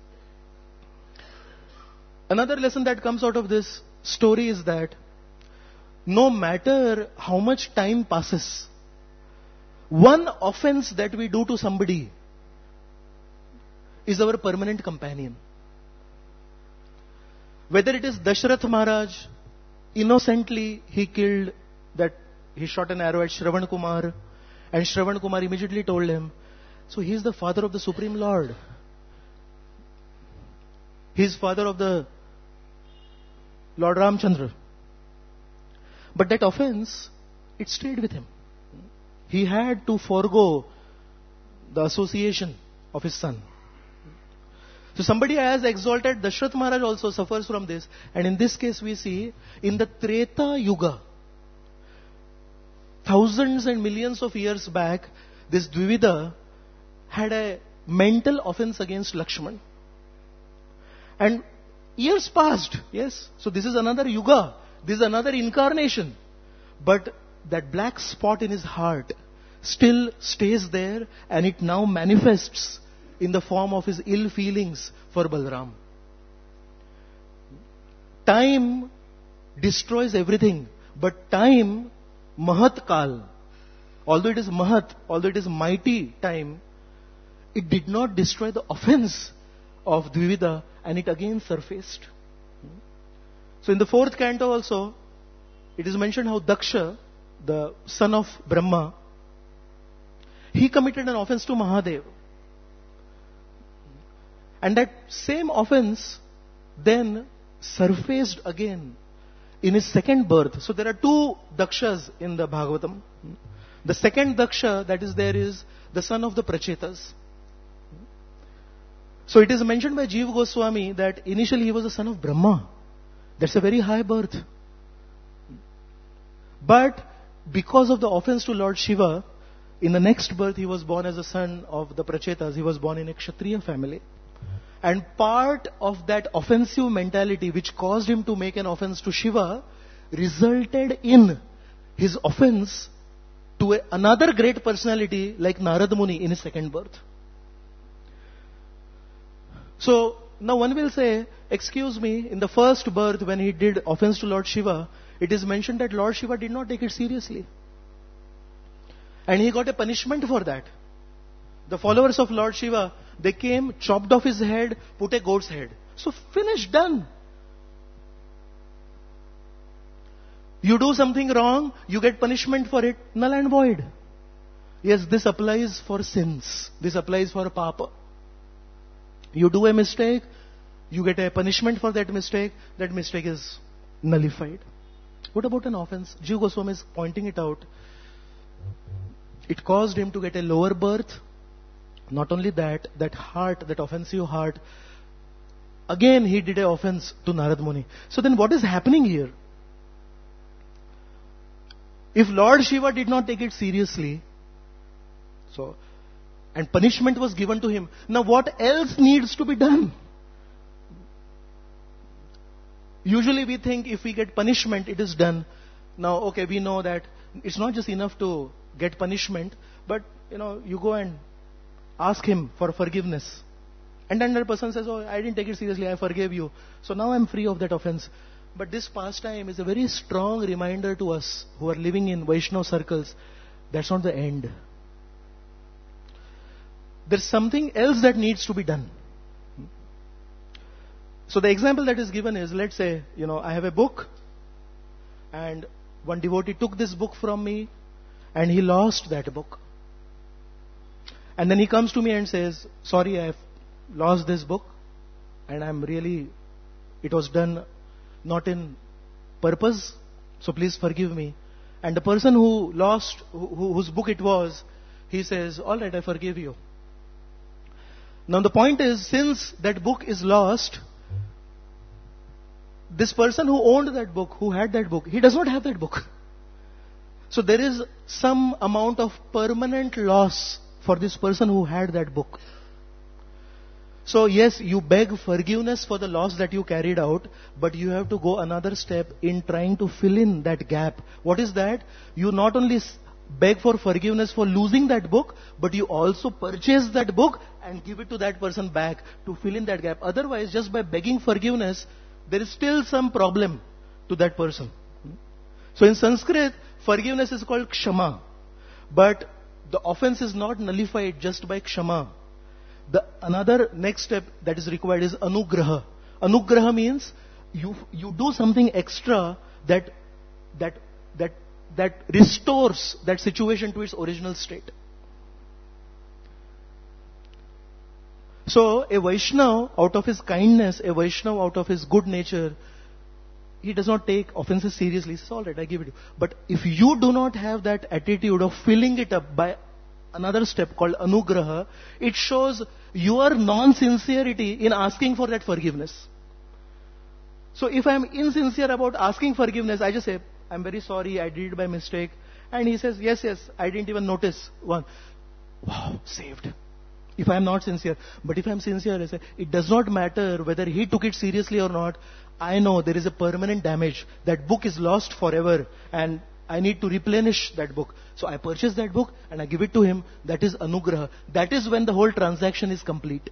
Another lesson that comes out of this story is that no matter how much time passes, one offense that we do to somebody is our permanent companion. Whether it is Dashrath Maharaj, innocently he shot an arrow at Shravan Kumar, and Shravan Kumar immediately told him, so he is the father of the Supreme Lord. He is father of the Lord Ramchandra. But that offense, it stayed with him. He had to forego the association of his son. So somebody as exalted, Dashrath Maharaj also suffers from this. And in this case we see, in the Treta Yuga, thousands and millions of years back, this Dvivida had a mental offense against Lakshman. And years passed, yes. So this is another Yuga. This is another incarnation. But that black spot in his heart still stays there, and it now manifests in the form of his ill feelings for Balram. Time destroys everything, but time, Mahat Kal, although it is Mahat, although it is mighty time, it did not destroy the offense of Dvivida, and it again surfaced. So in the 4th canto also, it is mentioned how Daksha, the son of Brahma, he committed an offense to Mahadev. And that same offense then surfaced again in his second birth. So there are 2 Dakshas in the Bhagavatam. The second Daksha that is there is the son of the Prachetas. So it is mentioned by Jiva Goswami that initially he was the son of Brahma. That's a very high birth. But because of the offense to Lord Shiva, in the next birth he was born as a son of the Prachetas. He was born in a Kshatriya family. And part of that offensive mentality which caused him to make an offense to Shiva resulted in his offense to another great personality like Narad Muni in his second birth. So now one will say, excuse me, in the first birth when he did offense to Lord Shiva, it is mentioned that Lord Shiva did not take it seriously. And he got a punishment for that. The followers of Lord Shiva, they came, chopped off his head, put a goat's head. So finished, done. You do something wrong, you get punishment for it, null and void. Yes, this applies for sins. This applies for papa. You do a mistake, you get a punishment for that mistake is nullified. What about an offense? Jiva Goswami is pointing it out. It caused him to get a lower birth. Not only that, that heart, that offensive heart, again he did an offense to Narad Muni. So then what is happening here? If Lord Shiva did not take it seriously, and punishment was given to him, now what else needs to be done? Usually we think if we get punishment, it is done. Now, okay, we know that it's not just enough to get punishment, but you go and ask him for forgiveness. And then that person says, oh, I didn't take it seriously, I forgave you. So now I'm free of that offense. But this pastime is a very strong reminder to us who are living in Vaishnava circles. That's not the end. There's something else that needs to be done. So the example that is given is, let's say, I have a book, and one devotee took this book from me, and he lost that book. And then he comes to me and says, sorry, I have lost this book, and it was done not in purpose, so please forgive me. And the person who lost, whose book it was, he says, all right, I forgive you. Now the point is, since that book is lost, this person who owned that book, who had that book, he does not have that book. So there is some amount of permanent loss for this person who had that book. So yes, you beg forgiveness for the loss that you carried out, but you have to go another step in trying to fill in that gap. What is that? You not only beg for forgiveness for losing that book, but you also purchase that book and give it to that person back to fill in that gap. Otherwise, just by begging forgiveness, there is still some problem to that person. So in Sanskrit, forgiveness is called kshama. But the offense is not nullified just by kshama. The another next step that is required is anugraha. Anugraha means you do something extra that restores that situation to its original state. So a Vaishnava, out of his kindness, a Vaishnava out of his good nature, he does not take offenses seriously. He says, all right, I give it to you. But if you do not have that attitude of filling it up by another step called anugraha, it shows your non-sincerity in asking for that forgiveness. So if I am insincere about asking forgiveness, I just say, I'm very sorry, I did it by mistake. And he says, yes, I didn't even notice. Wow, saved. If I am not sincere. But if I am sincere, I say, it does not matter whether he took it seriously or not. I know there is a permanent damage. That book is lost forever, and I need to replenish that book. So I purchase that book and I give it to him. That is anugraha. That is when the whole transaction is complete.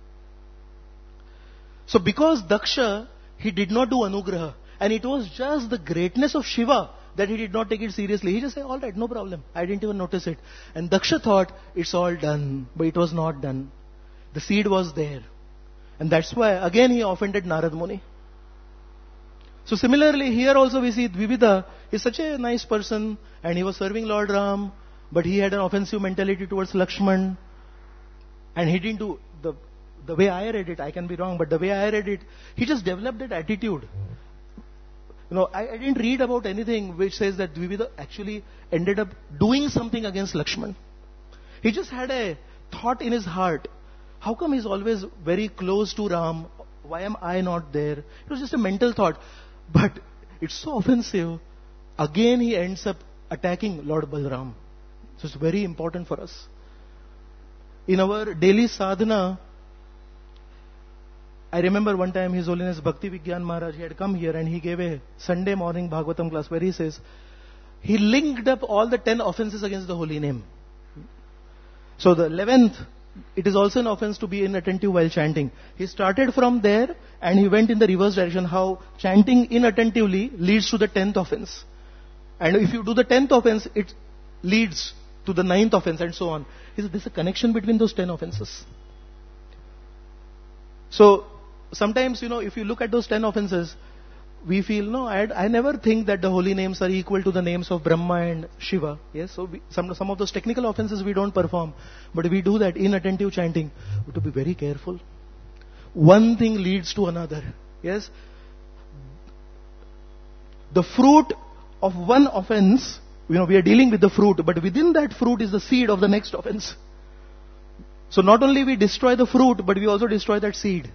So because Daksha, he did not do anugraha, and it was just the greatness of Shiva that he did not take it seriously. He just said, all right, no problem. I didn't even notice it. And Daksha thought, it's all done. But it was not done. The seed was there. And that's why, again, he offended Narad Muni. So similarly, here also we see Dvivida is such a nice person, and he was serving Lord Ram, but he had an offensive mentality towards Lakshman. And he didn't do, the way I read it, I can be wrong, but the way I read it, he just developed that attitude. I didn't read about anything which says that Dvivida actually ended up doing something against Lakshman. He just had a thought in his heart. How come he's always very close to Ram? Why am I not there? It was just a mental thought. But it's so offensive. Again he ends up attacking Lord Balram. So it's very important for us. In our daily sadhana, I remember one time His Holiness Bhakti Vigyan Maharaj, he had come here and he gave a Sunday morning Bhagavatam class where he says, he linked up all the 10 offenses against the holy name. So the 11th, it is also an offense to be inattentive while chanting. He started from there and he went in the reverse direction, how chanting inattentively leads to the 10th offense. And if you do the 10th offense, it leads to the 9th offense and so on. He said, there's a connection between those 10 offenses. So, sometimes, if you look at those 10 offenses, we feel, no, I never think that the holy names are equal to the names of Brahma and Shiva. Yes, so some of those technical offenses we don't perform, but we do that inattentive chanting. We have to be very careful. One thing leads to another. Yes, the fruit of one offense, we are dealing with the fruit, but within that fruit is the seed of the next offense. So not only we destroy the fruit, but we also destroy that seed.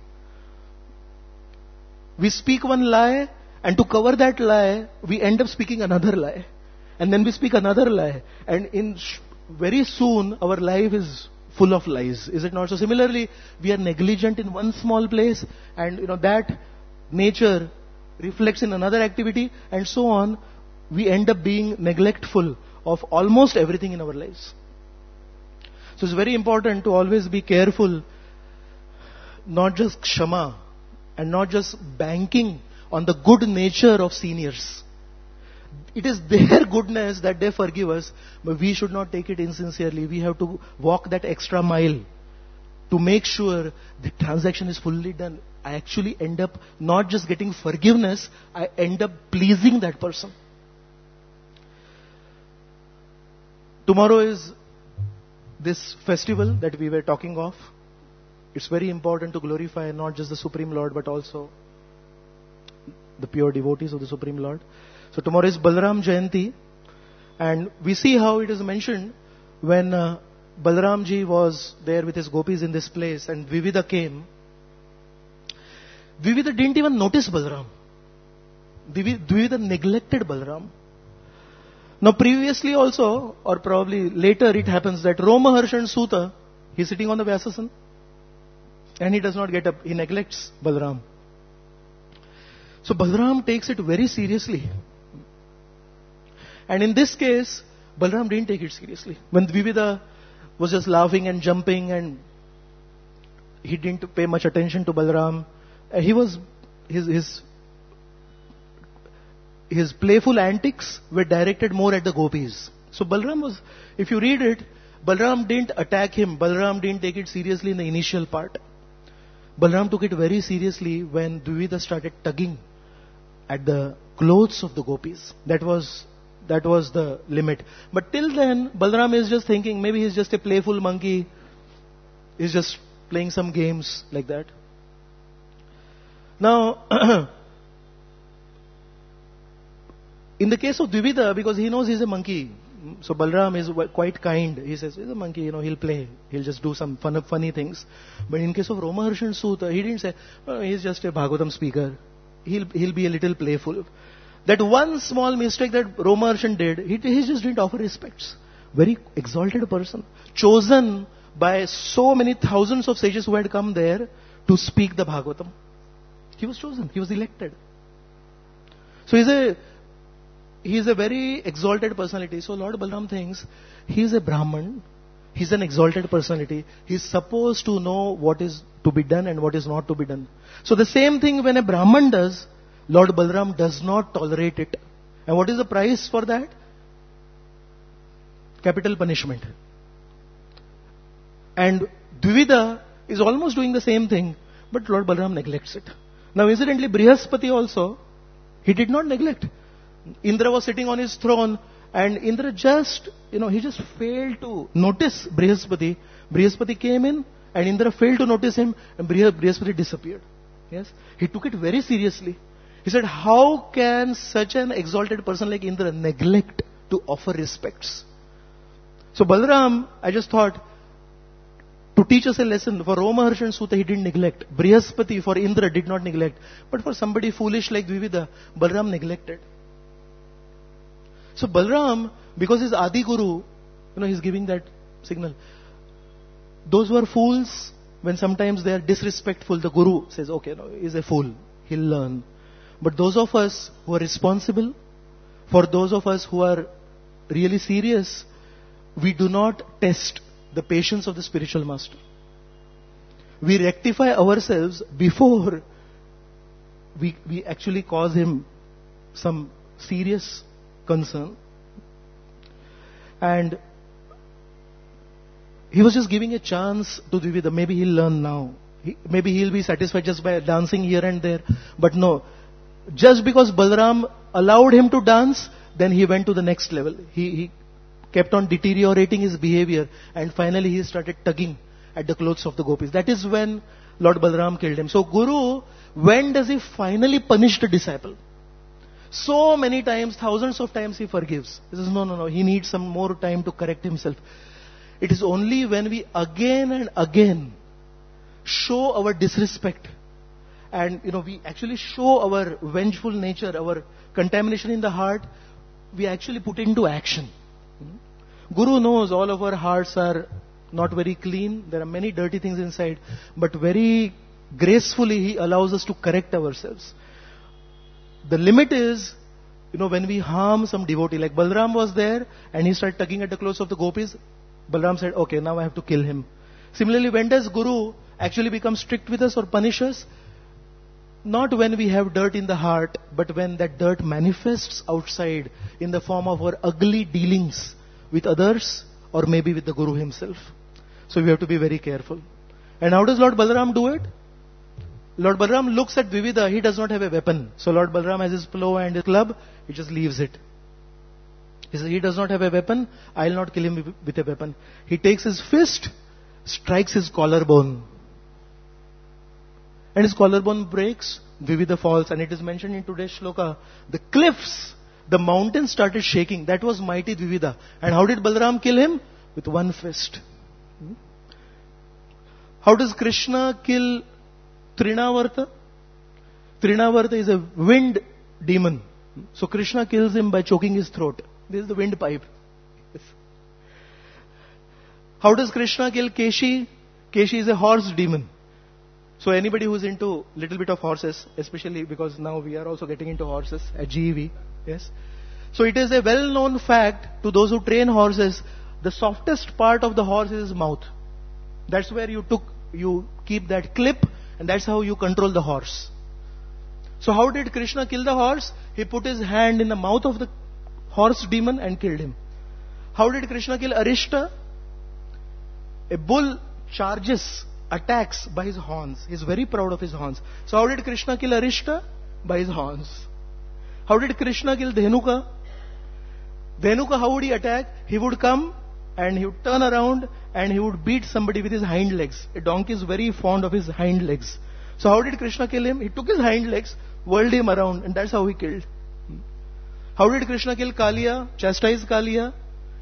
We speak one lie, and to cover that lie, we end up speaking another lie. And then we speak another lie. And very soon, our life is full of lies. Is it not? So similarly, we are negligent in one small place, and that nature reflects in another activity, and so on. We end up being neglectful of almost everything in our lives. So it's very important to always be careful not just kshama and not just banking on the good nature of seniors. It is their goodness that they forgive us, but we should not take it insincerely. We have to walk that extra mile to make sure the transaction is fully done. I actually end up not just getting forgiveness, I end up pleasing that person. Tomorrow is this festival that we were talking of. It's very important to glorify not just the Supreme Lord, but also the pure devotees of the Supreme Lord. So tomorrow is Balaram Jayanti, and we see how it is mentioned when Balaramji was there with his gopis in this place and Vivida came. Vivida didn't even notice Balaram. Vivida neglected Balaram. Now previously also, or probably later, it happens that Romaharsha and Suta, he's sitting on the Vyasasana and he does not get up. He neglects Balaram. So Balaram takes it very seriously. And in this case, Balaram didn't take it seriously. When Vivida was just laughing and jumping and he didn't pay much attention to Balaram, he was, his playful antics were directed more at the gopis. So Balaram was, if you read it, Balaram didn't attack him. Balaram didn't take it seriously in the initial part. Balaram took it very seriously when Dvivida started tugging at the clothes of the gopis. That was the limit. But till then, Balaram is just thinking, maybe he's just a playful monkey. He's just playing some games like that. Now, in the case of Dvivida, because he knows he's a monkey, so Balaram is quite kind. He says, he's a monkey, he'll play. He'll just do some funny things. But in case of Romaharsha and Suta, he didn't say, oh, he's just a Bhagavatam speaker. He'll be a little playful. That one small mistake that Romaharshan did, he just didn't offer respects. Very exalted person. Chosen by so many thousands of sages who had come there to speak the Bhagavatam. He was chosen. He was elected. So he's a very exalted personality. So Lord Balaram thinks he's a Brahman. He's an exalted personality. He's supposed to know what is to be done and what is not to be done. So the same thing when a Brahman does, Lord Balaram does not tolerate it. And what is the price for that? Capital punishment. And Dvivida is almost doing the same thing, but Lord Balaram neglects it. Now incidentally, Brihaspati also, he did not neglect. Indra was sitting on his throne and Indra just, he just failed to notice Brihaspati. Brihaspati came in and Indra failed to notice him and Brihaspati disappeared. Yes, he took it very seriously. He said, how can such an exalted person like Indra neglect to offer respects? So Balaram, I just thought, to teach us a lesson, for Romaharsha and Suta he didn't neglect. Brihaspati for Indra did not neglect. But for somebody foolish like Dvivida, Balaram neglected. So Balaram, because he's Adi Guru, he's giving that signal. Those who are fools, when sometimes they are disrespectful, the Guru says, okay, he's a fool, he'll learn. But those of us who are responsible, for those of us who are really serious, we do not test the patience of the spiritual master. We rectify ourselves before we actually cause him some serious concern. And he was just giving a chance to Dvivida. Maybe he'll learn now. Maybe he'll be satisfied just by dancing here and there. But no. Just because Balaram allowed him to dance, then he went to the next level. He kept on deteriorating his behavior and finally he started tugging at the clothes of the gopis. That is when Lord Balaram killed him. So Guru, when does he finally punish the disciple? So many times, thousands of times he forgives. He says, no, he needs some more time to correct himself. It is only when we again and again show our disrespect and we actually show our vengeful nature, our contamination in the heart, we actually put into action. Guru knows all of our hearts are not very clean. There are many dirty things inside. But very gracefully he allows us to correct ourselves. The limit is, when we harm some devotee, like Balaram was there and he started tugging at the clothes of the gopis. Balaram said, okay, now I have to kill him. Similarly, when does Guru actually become strict with us or punish us? Not when we have dirt in the heart, but when that dirt manifests outside in the form of our ugly dealings with others or maybe with the Guru himself. So we have to be very careful. And how does Lord Balaram do it? Lord Balaram looks at Vivida, he does not have a weapon. So Lord Balaram has his plow and his club, he just leaves it. He says, he does not have a weapon, I will not kill him with a weapon. He takes his fist, strikes his collarbone. And his collarbone breaks, Vivida falls, and it is mentioned in today's shloka. The cliffs, the mountains started shaking. That was mighty Vivida. And how did Balaram kill him? With one fist. How does Krishna kill Trinavarta? Trinavarta is a wind demon. So Krishna kills him by choking his throat. This is the windpipe. Yes. How does Krishna kill Keshi? Keshi is a horse demon. So anybody who's into little bit of horses, especially because now we are also getting into horses at GEV, yes. So it is a well-known fact to those who train horses, the softest part of the horse is his mouth. That's where you keep that clip, and that's how you control the horse. So how did Krishna kill the horse? He put his hand in the mouth of the horse demon and killed him. How did Krishna kill Arishta? A bull attacks by his horns. He's very proud of his horns. So how did Krishna kill Arishta? By his horns. How did Krishna kill Dhenuka? Dhenuka, how would he attack? He would come and he would turn around and he would beat somebody with his hind legs. A donkey is very fond of his hind legs. So how did Krishna kill him? He took his hind legs, whirled him around, and that's how he killed. How did Krishna kill Kaliya? Chastise Kaliya?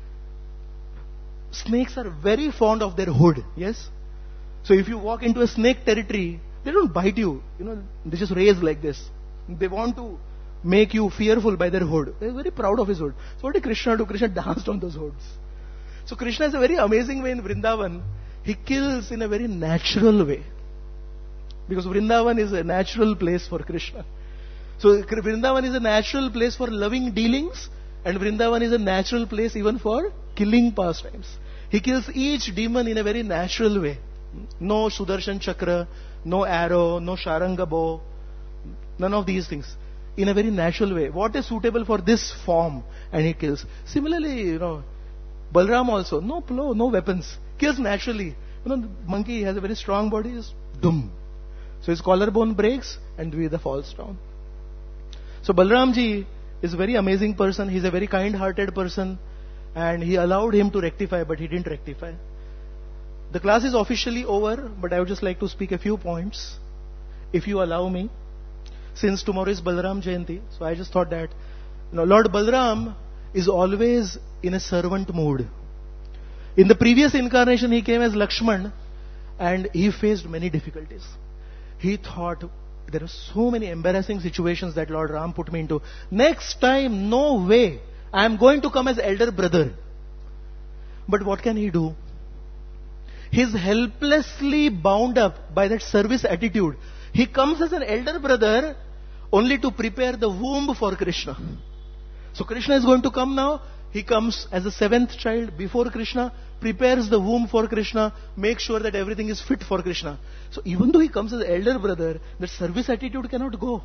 Snakes are very fond of their hood. Yes? So if you walk into a snake territory, they don't bite you. They just raise like this. They want to make you fearful by their hood. They're very proud of his hood. So what did Krishna do? Krishna danced on those hoods. So Krishna is a very amazing way in Vrindavan. He kills in a very natural way. Because Vrindavan is a natural place for Krishna. So Vrindavan is a natural place for loving dealings, and Vrindavan is a natural place even for killing pastimes. He kills each demon in a very natural way. No Sudarshan Chakra, no arrow, no Sharanga bow, none of these things. In a very natural way. What is suitable for this form? And he kills. Similarly, Balram also, no plow, no weapons. Kills naturally. The monkey has a very strong body, just dum. So his collarbone breaks and Dvida falls down. So Balramji is a very amazing person. He's a very kind-hearted person. And he allowed him to rectify, but he didn't rectify. The class is officially over, but I would just like to speak a few points, if you allow me. Since tomorrow is Balaram Jayanti, so I just thought that, Lord Balaram is always in a servant mood. In the previous incarnation, he came as Lakshman, and he faced many difficulties. He thought, there are so many embarrassing situations that Lord Ram put me into. Next time, no way, I am going to come as elder brother. But what can he do? He is helplessly bound up by that service attitude. He comes as an elder brother only to prepare the womb for Krishna. So Krishna is going to come now. He comes as the seventh child before Krishna, prepares the womb for Krishna, makes sure that everything is fit for Krishna. So even though he comes as elder brother, that service attitude cannot go.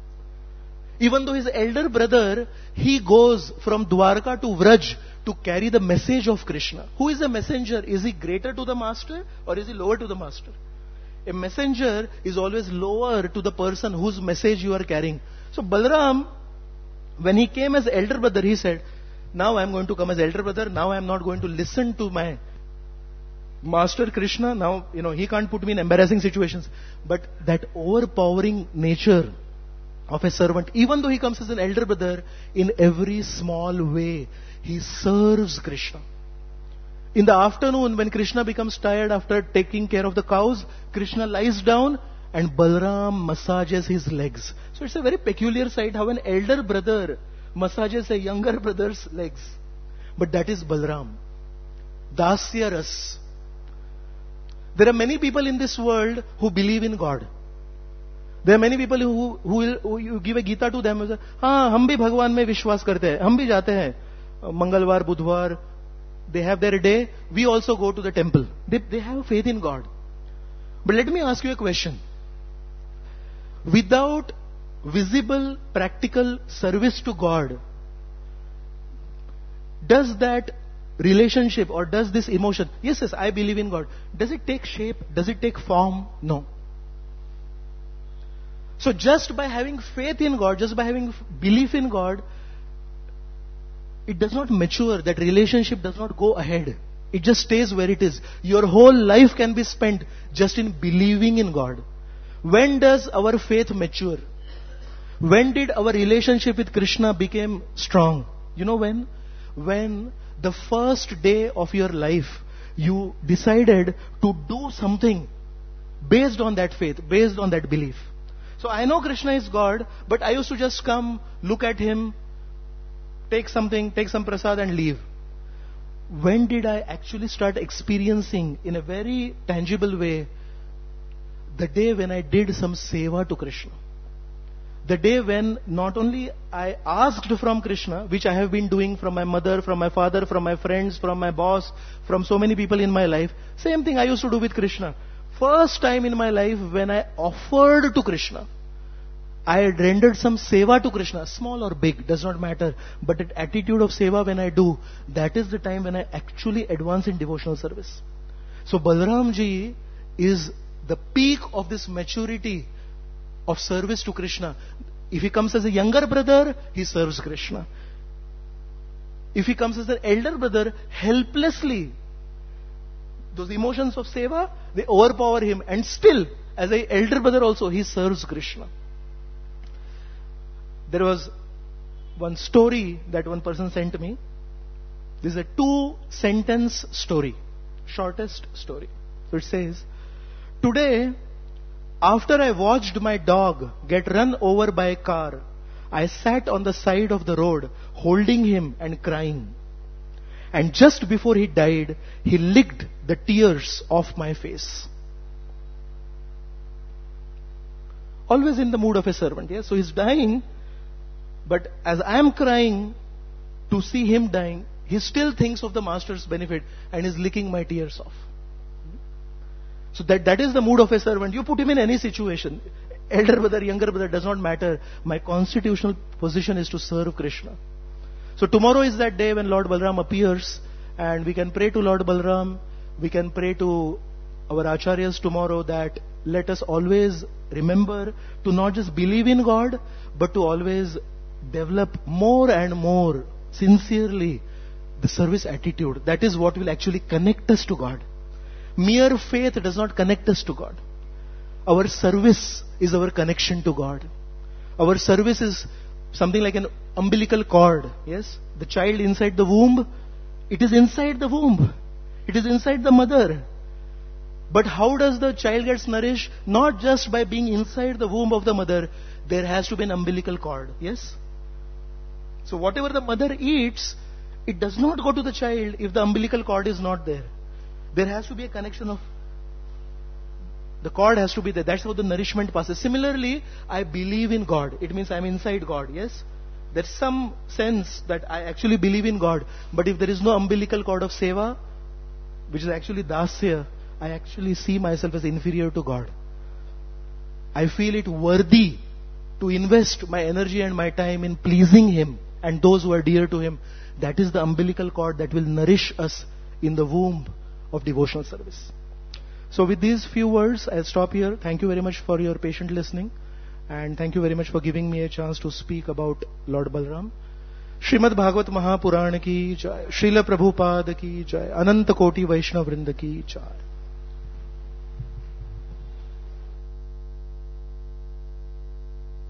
Even though his elder brother, he goes from Dwarka to Vraj to carry the message of Krishna. Who is a messenger? Is he greater to the master or is he lower to the master? A messenger is always lower to the person whose message you are carrying. So Balaram, when he came as elder brother, he said, now I am going to come as elder brother. Now I am not going to listen to my master Krishna. Now, he can't put me in embarrassing situations. But that overpowering nature of a servant, even though he comes as an elder brother, in every small way, he serves Krishna. In the afternoon, when Krishna becomes tired after taking care of the cows, Krishna lies down and Balaram massages his legs. So it's a very peculiar sight how an elder brother massages a younger brother's legs. But that is Balaram. Dasya Ras. There are many people in this world who believe in God. There are many people who you give a Gita to them, हाँ हम भी भगवान में विश्वास करते हैं, हम भी जाते हैं मंगलवार बुधवार they have their day, we also go to the temple. They have faith in God. But let me ask you a question. Without visible, practical service to God, does that relationship or does this emotion, yes, I believe in God, does it take shape? Does it take form? No. So just by having faith in God, just by having belief in God, it does not mature. That relationship does not go ahead. It just stays where it is. Your whole life can be spent just in believing in God. When does our faith mature? When did our relationship with Krishna become strong? You know when? When the first day of your life, you decided to do something based on that faith, based on that belief. So I know Krishna is God, but I used to just come, look at Him, take something, take some prasad and leave. When did I actually start experiencing in a very tangible way the day when I did some seva to Krishna? The day when not only I asked from Krishna, which I have been doing from my mother, from my father, from my friends, from my boss, from so many people in my life, same thing I used to do with Krishna. First time in my life when I offered to Krishna, I had rendered some seva to Krishna, small or big, does not matter. But that attitude of seva when I do, that is the time when I actually advance in devotional service. So Balram ji is the peak of this maturity of service to Krishna. If he comes as a younger brother, he serves Krishna. If he comes as an elder brother, helplessly, those emotions of seva, they overpower him. And still, as an elder brother also, he serves Krishna. There was one story that one person sent me. This is a 2-sentence story. Shortest story. So it says, today, after I watched my dog get run over by a car, I sat on the side of the road, holding him and crying. And just before he died, he licked the tears off my face. Always in the mood of a servant, yes? So he's dying, but as I am crying to see him dying, he still thinks of the master's benefit and is licking my tears off. So that is the mood of a servant. You put him in any situation. Elder brother, younger brother, does not matter. My constitutional position is to serve Krishna. So tomorrow is that day when Lord Balram appears, and we can pray to Lord Balram. We can pray to our acharyas tomorrow that let us always remember to not just believe in God, but to always develop more and more sincerely the service attitude. That is what will actually connect us to God. Mere faith does not connect us to God. Our service is our connection to God. Our service is something like an umbilical cord. Yes? The child inside the womb, it is inside the womb. It is inside the mother. But how does the child gets nourished? Not just by being inside the womb of the mother. There has to be an umbilical cord. Yes? So whatever the mother eats, it does not go to the child if the umbilical cord is not there. There has to be a connection of, the cord has to be there. That's how the nourishment passes. Similarly, I believe in God. It means I'm inside God, yes? There's some sense that I actually believe in God. But if there is no umbilical cord of seva, which is actually dasya, I actually see myself as inferior to God. I feel it worthy to invest my energy and my time in pleasing Him and those who are dear to Him. That is the umbilical cord that will nourish us in the womb of devotional service. So with these few words, I'll stop here. Thank you very much for your patient listening. And thank you very much for giving me a chance to speak about Lord Balram. Srimad Bhagavad Mahapurana ki jai. Srila Prabhupada ki jai. Ananta Koti Vaishnava Vrinda ki jai.